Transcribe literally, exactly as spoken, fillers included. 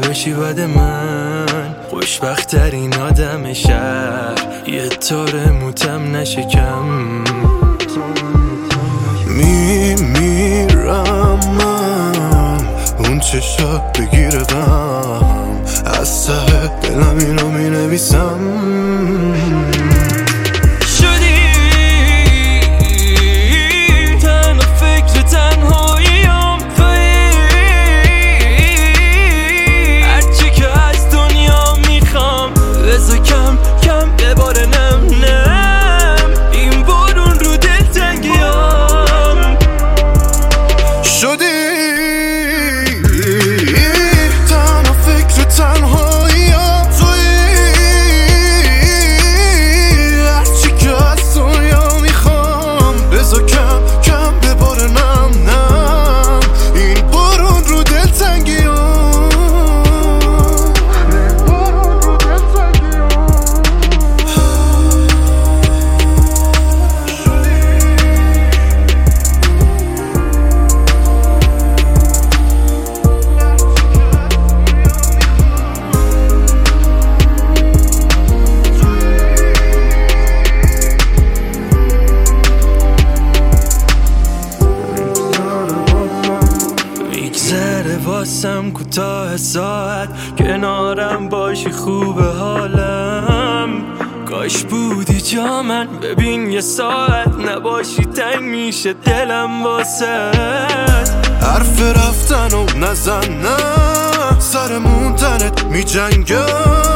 باشی بد من، خوشبخت ترین آدم شهر، یه طور موتم نشکم. می میرم من اون چشا بگیره غم، از ته دلم اینو می نویسم. واسم کوتاه ساعت کنارم باشی خوب حالم، کاش بودی جا من ببین یه ساعت نباشی تنگ میشه دلم واسه. حرف رفتن و نزن نه سر موندنت می جنگم،